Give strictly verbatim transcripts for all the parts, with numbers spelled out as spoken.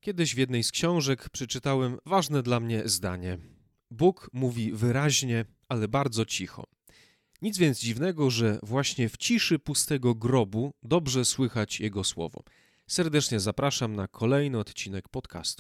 Kiedyś w jednej z książek przeczytałem ważne dla mnie zdanie. Bóg mówi wyraźnie, ale bardzo cicho. Nic więc dziwnego, że właśnie w ciszy pustego grobu dobrze słychać Jego słowo. Serdecznie zapraszam na kolejny odcinek podcastu.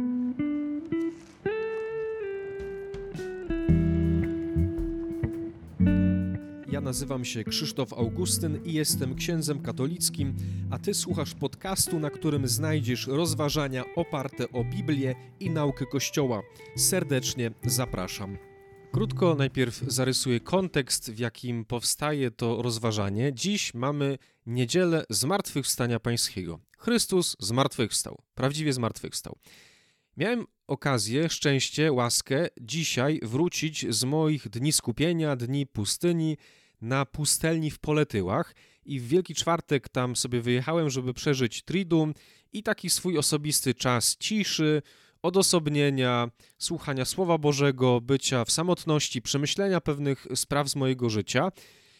Ja nazywam się Krzysztof Augustyn i jestem księdzem katolickim, a Ty słuchasz podcastu, na którym znajdziesz rozważania oparte o Biblię i naukę Kościoła. Serdecznie zapraszam. Krótko najpierw zarysuję kontekst, w jakim powstaje to rozważanie. Dziś mamy niedzielę Zmartwychwstania Pańskiego. Chrystus zmartwychwstał, prawdziwie zmartwychwstał. Miałem okazję, szczęście, łaskę dzisiaj wrócić z moich dni skupienia, dni pustyni na pustelni w Poletyłach i w Wielki Czwartek tam sobie wyjechałem, żeby przeżyć Triduum i taki swój osobisty czas ciszy, odosobnienia, słuchania Słowa Bożego, bycia w samotności, przemyślenia pewnych spraw z mojego życia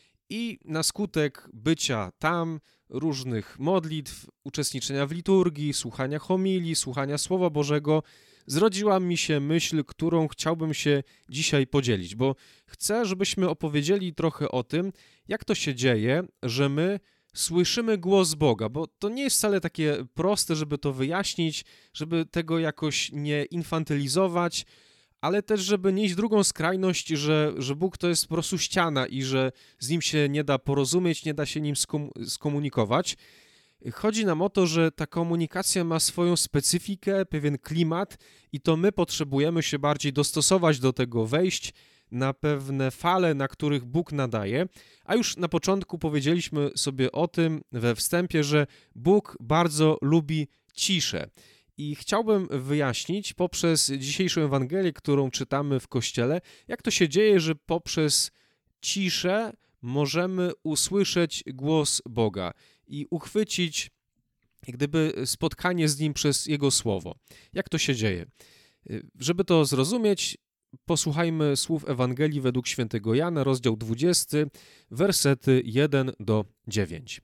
i na skutek bycia tam, różnych modlitw, uczestniczenia w liturgii, słuchania homilii, słuchania Słowa Bożego, zrodziła mi się myśl, którą chciałbym się dzisiaj podzielić, bo chcę, żebyśmy opowiedzieli trochę o tym, jak to się dzieje, że my słyszymy głos Boga, bo to nie jest wcale takie proste, żeby to wyjaśnić, żeby tego jakoś nie infantylizować, ale też, żeby nie iść w drugą skrajność, że, że Bóg to jest po prostu ściana i że z Nim się nie da porozumieć, nie da się Nim skom- skomunikować. Chodzi nam o to, że ta komunikacja ma swoją specyfikę, pewien klimat i to my potrzebujemy się bardziej dostosować do tego, wejść na pewne fale, na których Bóg nadaje, a już na początku powiedzieliśmy sobie o tym we wstępie, że Bóg bardzo lubi ciszę. I chciałbym wyjaśnić poprzez dzisiejszą Ewangelię, którą czytamy w Kościele, jak to się dzieje, że poprzez ciszę możemy usłyszeć głos Boga i uchwycić jak gdyby spotkanie z Nim przez Jego Słowo. Jak to się dzieje? Żeby to zrozumieć, posłuchajmy słów Ewangelii według świętego Jana, rozdział dwudziesty, wersety jeden do dziewięciu.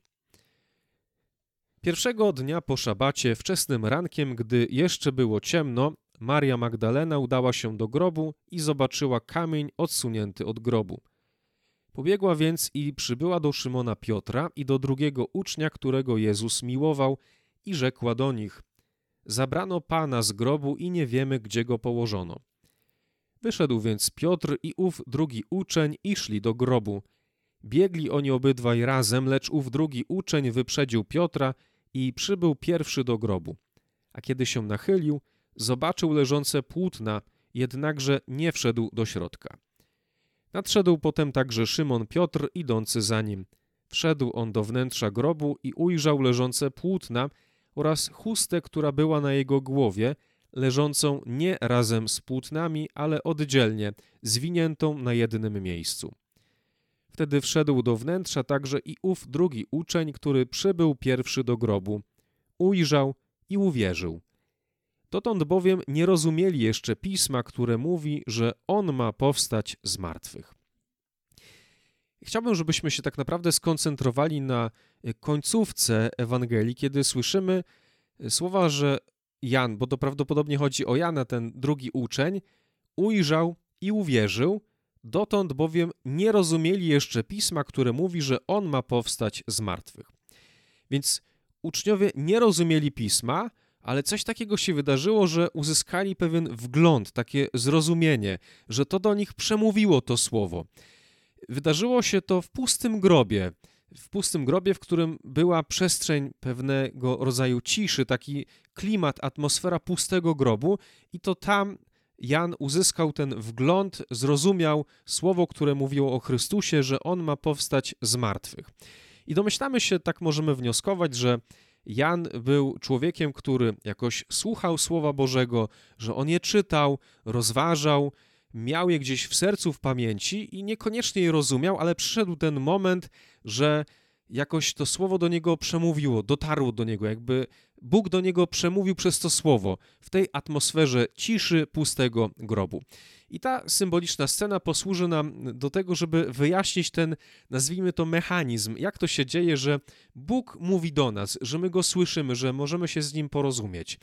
Pierwszego dnia po szabacie, wczesnym rankiem, gdy jeszcze było ciemno, Maria Magdalena udała się do grobu i zobaczyła kamień odsunięty od grobu. Pobiegła więc i przybyła do Szymona Piotra i do drugiego ucznia, którego Jezus miłował, i rzekła do nich: zabrano Pana z grobu i nie wiemy, gdzie go położono. Wyszedł więc Piotr i ów drugi uczeń i szli do grobu. Biegli oni obydwaj razem, lecz ów drugi uczeń wyprzedził Piotra i przybył pierwszy do grobu. A kiedy się nachylił, zobaczył leżące płótna, jednakże nie wszedł do środka. Nadszedł potem także Szymon Piotr, idący za nim. Wszedł on do wnętrza grobu i ujrzał leżące płótna oraz chustę, która była na jego głowie, leżącą nie razem z płótnami, ale oddzielnie, zwiniętą na jednym miejscu. Wtedy wszedł do wnętrza także i ów drugi uczeń, który przybył pierwszy do grobu. Ujrzał i uwierzył. Dotąd bowiem nie rozumieli jeszcze Pisma, które mówi, że On ma powstać z martwych. Chciałbym, żebyśmy się tak naprawdę skoncentrowali na końcówce Ewangelii, kiedy słyszymy słowa, że Jan, bo to prawdopodobnie chodzi o Jana, ten drugi uczeń, ujrzał i uwierzył, dotąd bowiem nie rozumieli jeszcze Pisma, które mówi, że On ma powstać z martwych. Więc uczniowie nie rozumieli Pisma, ale coś takiego się wydarzyło, że uzyskali pewien wgląd, takie zrozumienie, że to do nich przemówiło to słowo. Wydarzyło się to w pustym grobie, w pustym grobie, w którym była przestrzeń pewnego rodzaju ciszy, taki klimat, atmosfera pustego grobu i to tam Jan uzyskał ten wgląd, zrozumiał słowo, które mówiło o Chrystusie, że On ma powstać z martwych. I domyślamy się, tak możemy wnioskować, że Jan był człowiekiem, który jakoś słuchał Słowa Bożego, że on je czytał, rozważał, miał je gdzieś w sercu, w pamięci i niekoniecznie je rozumiał, ale przyszedł ten moment, że jakoś to Słowo do niego przemówiło, dotarło do niego, jakby Bóg do niego przemówił przez to Słowo w tej atmosferze ciszy, pustego grobu. I ta symboliczna scena posłuży nam do tego, żeby wyjaśnić ten, nazwijmy to, mechanizm, jak to się dzieje, że Bóg mówi do nas, że my Go słyszymy, że możemy się z Nim porozumieć.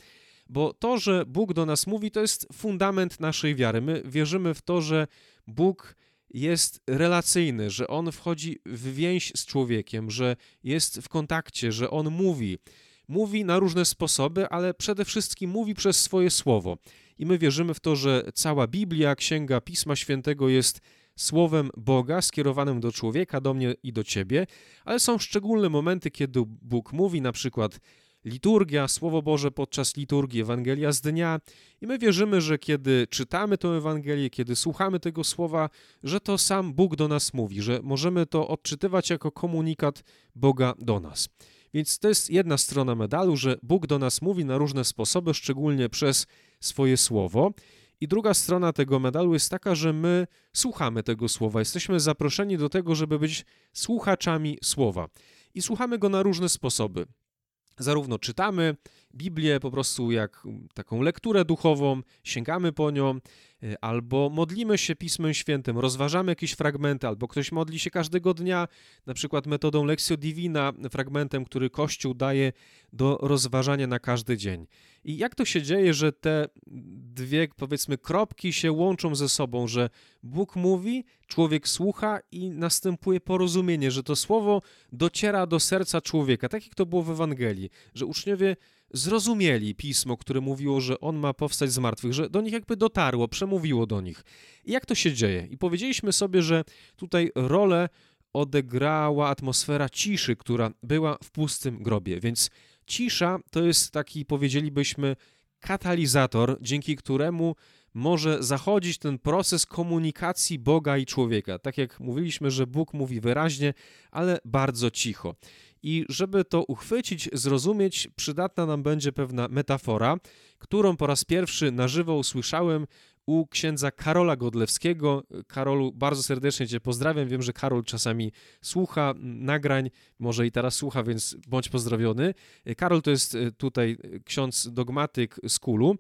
Bo to, że Bóg do nas mówi, to jest fundament naszej wiary. My wierzymy w to, że Bóg jest relacyjny, że On wchodzi w więź z człowiekiem, że jest w kontakcie, że On mówi. Mówi na różne sposoby, ale przede wszystkim mówi przez swoje słowo. I my wierzymy w to, że cała Biblia, Księga Pisma Świętego jest słowem Boga skierowanym do człowieka, do mnie i do ciebie, ale są szczególne momenty, kiedy Bóg mówi, na przykład liturgia, Słowo Boże podczas liturgii, Ewangelia z dnia. I my wierzymy, że kiedy czytamy tę Ewangelię, kiedy słuchamy tego słowa, że to sam Bóg do nas mówi, że możemy to odczytywać jako komunikat Boga do nas. Więc to jest jedna strona medalu, że Bóg do nas mówi na różne sposoby, szczególnie przez swoje słowo. I druga strona tego medalu jest taka, że my słuchamy tego słowa. Jesteśmy zaproszeni do tego, żeby być słuchaczami słowa. I słuchamy go na różne sposoby. Zarówno czytamy Biblię po prostu jak taką lekturę duchową, sięgamy po nią, albo modlimy się Pismem Świętym, rozważamy jakieś fragmenty, albo ktoś modli się każdego dnia, na przykład metodą Lectio Divina, fragmentem, który Kościół daje do rozważania na każdy dzień. I jak to się dzieje, że te dwie, powiedzmy, kropki się łączą ze sobą, że Bóg mówi, człowiek słucha i następuje porozumienie, że to słowo dociera do serca człowieka, tak jak to było w Ewangelii, że uczniowie zrozumieli Pismo, które mówiło, że On ma powstać z martwych, że do nich jakby dotarło, przemówiło do nich. I jak to się dzieje? I powiedzieliśmy sobie, że tutaj rolę odegrała atmosfera ciszy, która była w pustym grobie, więc cisza to jest taki, powiedzielibyśmy, katalizator, dzięki któremu może zachodzić ten proces komunikacji Boga i człowieka. Tak jak mówiliśmy, że Bóg mówi wyraźnie, ale bardzo cicho. I żeby to uchwycić, zrozumieć, przydatna nam będzie pewna metafora, którą po raz pierwszy na żywo usłyszałem u księdza Karola Godlewskiego. Karolu, bardzo serdecznie Cię pozdrawiam. Wiem, że Karol czasami słucha nagrań, może i teraz słucha, więc bądź pozdrowiony. Karol to jest tutaj ksiądz dogmatyk z Kulu.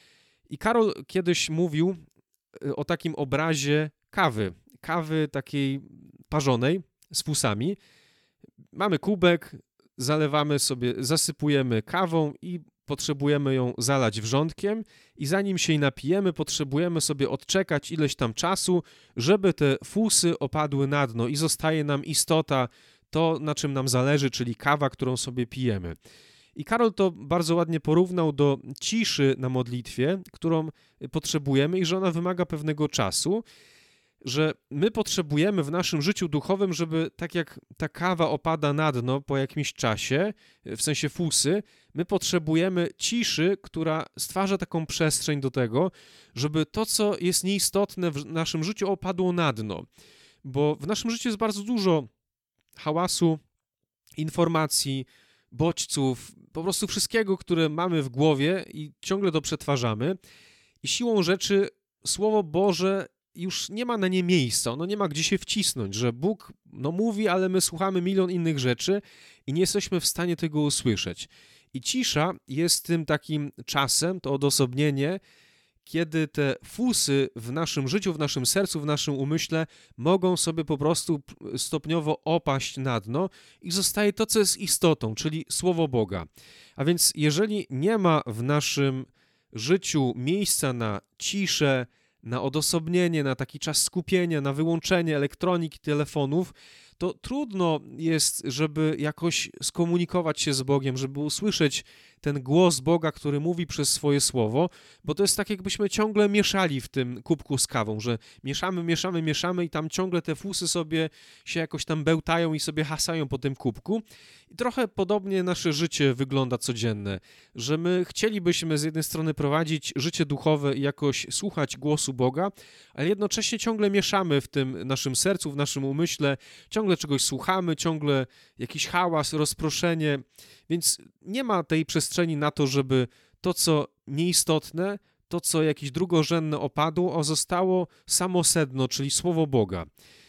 I Karol kiedyś mówił o takim obrazie kawy. Kawy takiej parzonej z fusami. Mamy kubek, zalewamy sobie, zasypujemy kawą i potrzebujemy ją zalać wrzątkiem i zanim się jej napijemy, potrzebujemy sobie odczekać ileś tam czasu, żeby te fusy opadły na dno i zostaje nam istota, to na czym nam zależy, czyli kawa, którą sobie pijemy. I Karol to bardzo ładnie porównał do ciszy na modlitwie, którą potrzebujemy i że ona wymaga pewnego czasu, że my potrzebujemy w naszym życiu duchowym, żeby tak jak ta kawa opada na dno po jakimś czasie, w sensie fusy, my potrzebujemy ciszy, która stwarza taką przestrzeń do tego, żeby to, co jest nieistotne w naszym życiu, opadło na dno. Bo w naszym życiu jest bardzo dużo hałasu, informacji, bodźców, po prostu wszystkiego, które mamy w głowie i ciągle to przetwarzamy. I siłą rzeczy Słowo Boże już nie ma na nie miejsca, ono nie ma gdzie się wcisnąć, że Bóg no, mówi, ale my słuchamy milion innych rzeczy i nie jesteśmy w stanie tego usłyszeć. I cisza jest tym takim czasem, to odosobnienie, kiedy te fusy w naszym życiu, w naszym sercu, w naszym umyśle mogą sobie po prostu stopniowo opaść na dno i zostaje to, co jest istotą, czyli Słowo Boga. A więc jeżeli nie ma w naszym życiu miejsca na ciszę, na odosobnienie, na taki czas skupienia, na wyłączenie elektroniki, telefonów, to trudno jest, żeby jakoś skomunikować się z Bogiem, żeby usłyszeć ten głos Boga, który mówi przez swoje słowo, bo to jest tak, jakbyśmy ciągle mieszali w tym kubku z kawą, że mieszamy, mieszamy, mieszamy i tam ciągle te fusy sobie się jakoś tam bełtają i sobie hasają po tym kubku. I trochę podobnie nasze życie wygląda codzienne, że my chcielibyśmy z jednej strony prowadzić życie duchowe i jakoś słuchać głosu Boga, ale jednocześnie ciągle mieszamy w tym naszym sercu, w naszym umyśle, ciągle czegoś słuchamy, ciągle jakiś hałas, rozproszenie, więc nie ma tej przestrzeni na to, żeby to, co nieistotne, to, co jakieś drugorzędne opadło, a zostało samo sedno, czyli Słowo Boga.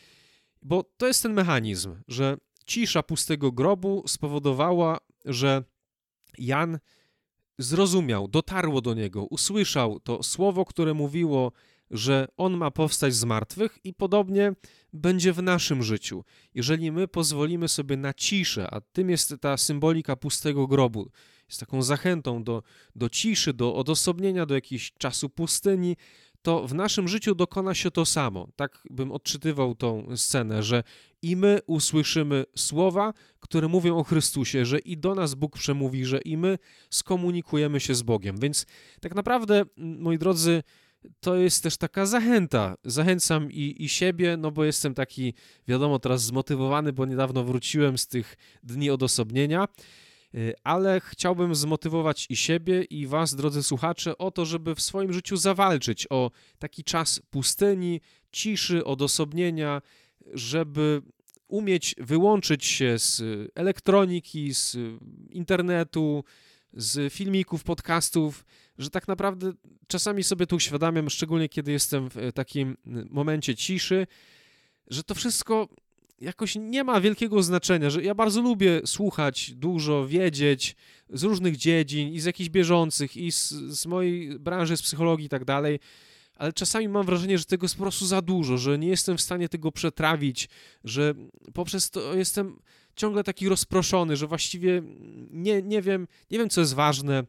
Bo to jest ten mechanizm, że cisza pustego grobu spowodowała, że Jan zrozumiał, dotarło do niego, usłyszał to słowo, które mówiło, że On ma powstać z martwych i podobnie będzie w naszym życiu. Jeżeli my pozwolimy sobie na ciszę, a tym jest ta symbolika pustego grobu, jest taką zachętą do, do ciszy, do odosobnienia, do jakiegoś czasu pustyni, to w naszym życiu dokona się to samo. Tak bym odczytywał tą scenę, że i my usłyszymy słowa, które mówią o Chrystusie, że i do nas Bóg przemówi, że i my skomunikujemy się z Bogiem. Więc tak naprawdę, moi drodzy, to jest też taka zachęta. Zachęcam i, i siebie, no bo jestem taki, wiadomo, teraz zmotywowany, bo niedawno wróciłem z tych dni odosobnienia, ale chciałbym zmotywować i siebie, i was, drodzy słuchacze, o to, żeby w swoim życiu zawalczyć o taki czas pustyni, ciszy, odosobnienia, żeby umieć wyłączyć się z elektroniki, z internetu, z filmików, podcastów, że tak naprawdę czasami sobie to uświadamiam, szczególnie kiedy jestem w takim momencie ciszy, że to wszystko jakoś nie ma wielkiego znaczenia, że ja bardzo lubię słuchać dużo, wiedzieć z różnych dziedzin i z jakichś bieżących i z, z mojej branży, z psychologii i tak dalej, ale czasami mam wrażenie, że tego jest po prostu za dużo, że nie jestem w stanie tego przetrawić, że poprzez to jestem ciągle taki rozproszony, że właściwie nie, nie wiem, nie wiem, co jest ważne.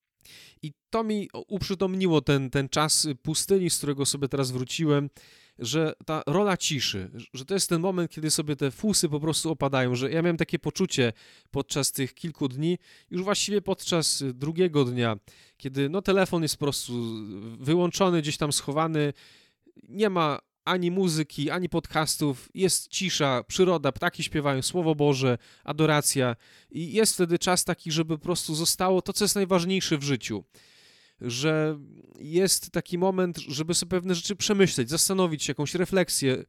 I to mi uprzytomniło ten, ten czas pustyni, z którego sobie teraz wróciłem, że ta rola ciszy, że to jest ten moment, kiedy sobie te fusy po prostu opadają, że ja miałem takie poczucie podczas tych kilku dni, już właściwie podczas drugiego dnia, kiedy no telefon jest po prostu wyłączony, gdzieś tam schowany, nie ma ani muzyki, ani podcastów, jest cisza, przyroda, ptaki śpiewają, Słowo Boże, adoracja i jest wtedy czas taki, żeby po prostu zostało to, co jest najważniejsze w życiu, że jest taki moment, żeby sobie pewne rzeczy przemyśleć, zastanowić się, jakąś refleksję,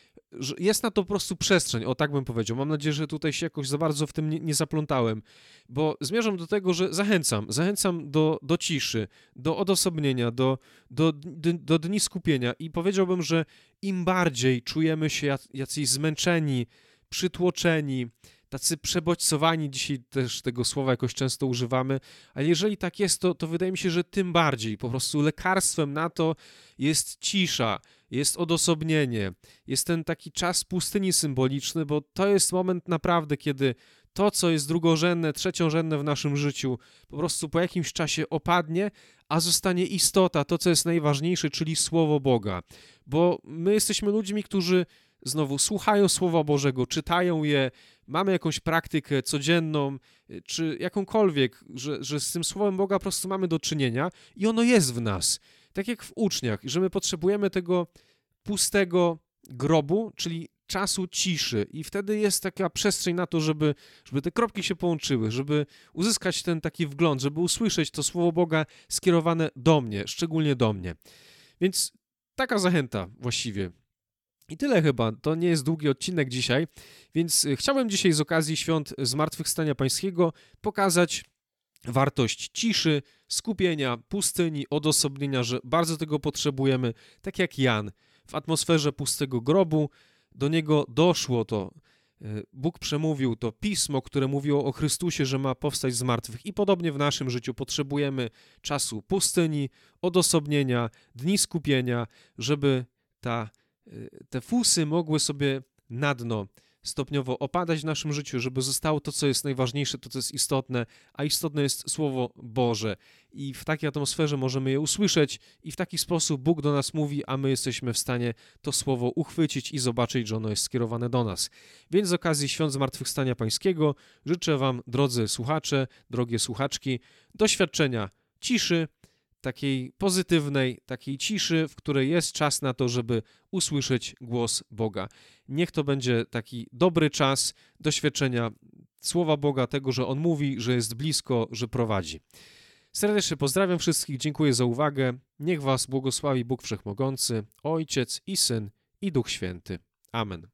że jest na to po prostu przestrzeń, o tak bym powiedział. Mam nadzieję, że tutaj się jakoś za bardzo w tym nie, nie zaplątałem, bo zmierzam do tego, że zachęcam, zachęcam do, do ciszy, do odosobnienia, do, do, do, do dni skupienia i powiedziałbym, że im bardziej czujemy się jacyś zmęczeni, przytłoczeni, tacy przebodźcowani, dzisiaj też tego słowa jakoś często używamy, ale jeżeli tak jest, to, to wydaje mi się, że tym bardziej po prostu lekarstwem na to jest cisza, jest odosobnienie, jest ten taki czas pustyni symboliczny, bo to jest moment naprawdę, kiedy to, co jest drugorzędne, trzeciorzędne w naszym życiu, po prostu po jakimś czasie opadnie, a zostanie istota, to, co jest najważniejsze, czyli Słowo Boga. Bo my jesteśmy ludźmi, którzy znowu słuchają Słowa Bożego, czytają je, mamy jakąś praktykę codzienną, czy jakąkolwiek, że, że z tym Słowem Boga po prostu mamy do czynienia i ono jest w nas. Tak jak w uczniach, że my potrzebujemy tego pustego grobu, czyli czasu ciszy i wtedy jest taka przestrzeń na to, żeby, żeby te kropki się połączyły, żeby uzyskać ten taki wgląd, żeby usłyszeć to Słowo Boga skierowane do mnie, szczególnie do mnie. Więc taka zachęta właściwie. I tyle chyba, to nie jest długi odcinek dzisiaj, więc chciałem dzisiaj z okazji Świąt Zmartwychwstania Pańskiego pokazać wartość ciszy, skupienia, pustyni, odosobnienia, że bardzo tego potrzebujemy, tak jak Jan w atmosferze pustego grobu, do niego doszło to, Bóg przemówił to pismo, które mówiło o Chrystusie, że ma powstać z martwych i podobnie w naszym życiu potrzebujemy czasu pustyni, odosobnienia, dni skupienia, żeby ta te fusy mogły sobie na dno stopniowo opadać w naszym życiu, żeby zostało to, co jest najważniejsze, to, co jest istotne, a istotne jest Słowo Boże. I w takiej atmosferze możemy je usłyszeć i w taki sposób Bóg do nas mówi, a my jesteśmy w stanie to Słowo uchwycić i zobaczyć, że ono jest skierowane do nas. Więc z okazji Świąt Zmartwychwstania Pańskiego życzę wam, drodzy słuchacze, drogie słuchaczki, doświadczenia ciszy, takiej pozytywnej, takiej ciszy, w której jest czas na to, żeby usłyszeć głos Boga. Niech to będzie taki dobry czas doświadczenia Słowa Boga, tego, że On mówi, że jest blisko, że prowadzi. Serdecznie pozdrawiam wszystkich, dziękuję za uwagę. Niech was błogosławi Bóg Wszechmogący, Ojciec i Syn i Duch Święty. Amen.